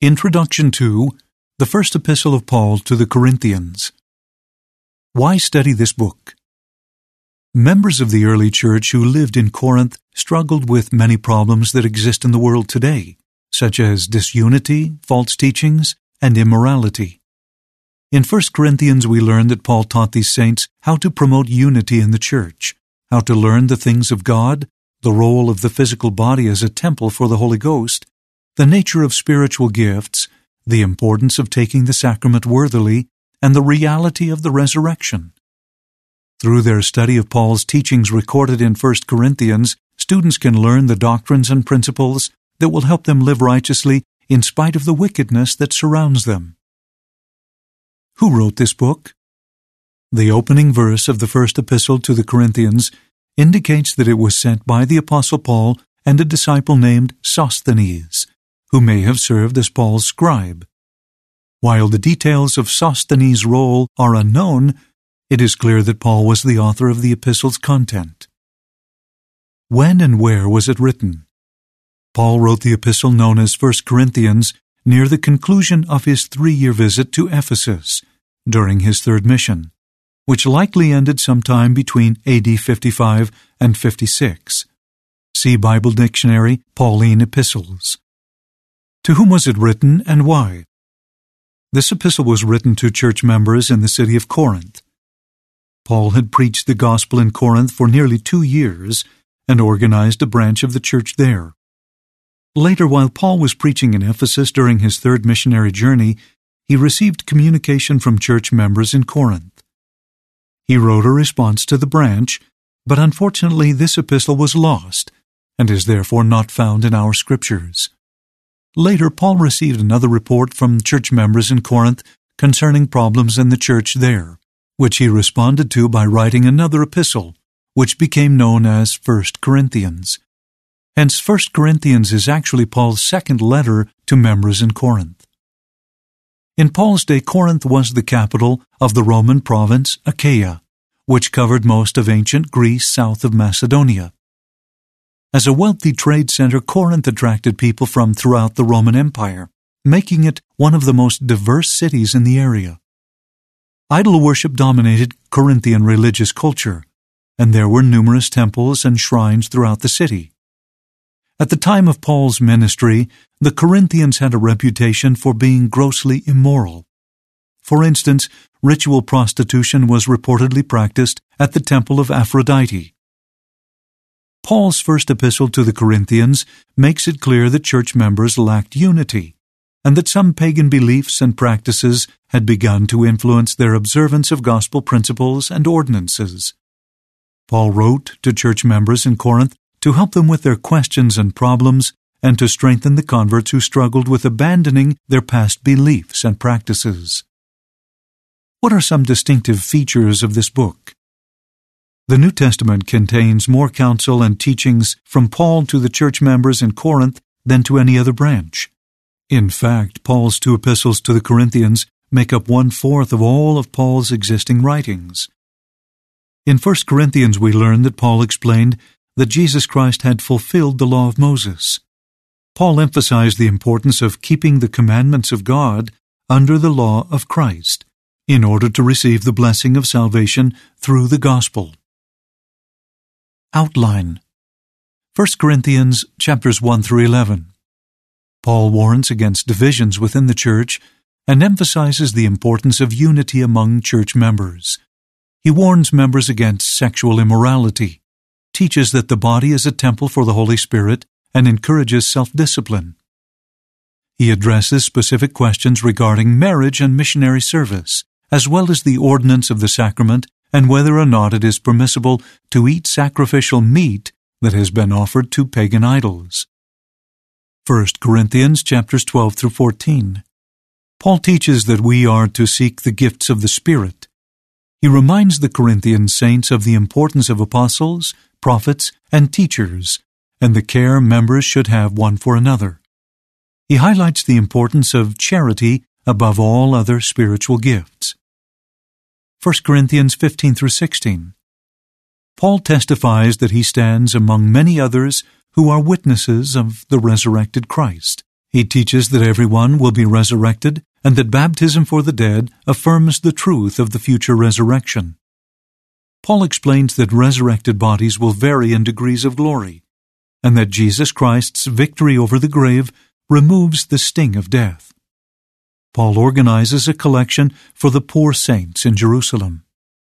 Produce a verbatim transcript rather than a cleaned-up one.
Introduction to the First Epistle of Paul to the Corinthians. Why study this book? Members of the early church who lived in Corinth struggled with many problems that exist in the world today, such as disunity, false teachings, and immorality. In First Corinthians we learn that Paul taught these saints how to promote unity in the church, how to learn the things of God, the role of the physical body as a temple for the Holy Ghost, the nature of spiritual gifts, the importance of taking the sacrament worthily, and the reality of the resurrection. Through their study of Paul's teachings recorded in First Corinthians, students can learn the doctrines and principles that will help them live righteously in spite of the wickedness that surrounds them. Who wrote this book? The opening verse of the first epistle to the Corinthians indicates that it was sent by the Apostle Paul and a disciple named Sosthenes, who may have served as Paul's scribe. While the details of Sosthenes' role are unknown, it is clear that Paul was the author of the epistle's content. When and where was it written? Paul wrote the epistle known as First Corinthians near the conclusion of his three-year visit to Ephesus during his third mission, which likely ended sometime between A D fifty-five and fifty-six. See Bible Dictionary, Pauline Epistles. To whom was it written and why? This epistle was written to church members in the city of Corinth. Paul had preached the gospel in Corinth for nearly two years and organized a branch of the church there. Later, while Paul was preaching in Ephesus during his third missionary journey, he received communication from church members in Corinth. He wrote a response to the branch, but unfortunately this epistle was lost and is therefore not found in our scriptures. Later, Paul received another report from church members in Corinth concerning problems in the church there, which he responded to by writing another epistle, which became known as First Corinthians. Hence, First Corinthians is actually Paul's second letter to members in Corinth. In Paul's day, Corinth was the capital of the Roman province Achaia, which covered most of ancient Greece south of Macedonia. As a wealthy trade center, Corinth attracted people from throughout the Roman Empire, making it one of the most diverse cities in the area. Idol worship dominated Corinthian religious culture, and there were numerous temples and shrines throughout the city. At the time of Paul's ministry, the Corinthians had a reputation for being grossly immoral. For instance, ritual prostitution was reportedly practiced at the temple of Aphrodite. Paul's first epistle to the Corinthians makes it clear that church members lacked unity, and that some pagan beliefs and practices had begun to influence their observance of gospel principles and ordinances. Paul wrote to church members in Corinth to help them with their questions and problems and to strengthen the converts who struggled with abandoning their past beliefs and practices. What are some distinctive features of this book? The New Testament contains more counsel and teachings from Paul to the church members in Corinth than to any other branch. In fact, Paul's two epistles to the Corinthians make up one-fourth of all of Paul's existing writings. In First Corinthians we learn that Paul explained that Jesus Christ had fulfilled the law of Moses. Paul emphasized the importance of keeping the commandments of God under the law of Christ in order to receive the blessing of salvation through the gospel. Outline. First Corinthians chapters one through eleven. Paul warns against divisions within the church and emphasizes the importance of unity among church members. He warns members against sexual immorality, teaches that the body is a temple for the Holy Spirit, and encourages self-discipline. He addresses specific questions regarding marriage and missionary service, as well as the ordinance of the sacrament and whether or not it is permissible to eat sacrificial meat that has been offered to pagan idols. First Corinthians chapters twelve through fourteen. Paul teaches that we are to seek the gifts of the Spirit. He reminds the Corinthian saints of the importance of apostles, prophets, and teachers, and the care members should have one for another. He highlights the importance of charity above all other spiritual gifts. First Corinthians fifteen through sixteen. Paul testifies that he stands among many others who are witnesses of the resurrected Christ. He teaches that everyone will be resurrected and that baptism for the dead affirms the truth of the future resurrection. Paul explains that resurrected bodies will vary in degrees of glory, and that Jesus Christ's victory over the grave removes the sting of death. Paul organizes a collection for the poor saints in Jerusalem.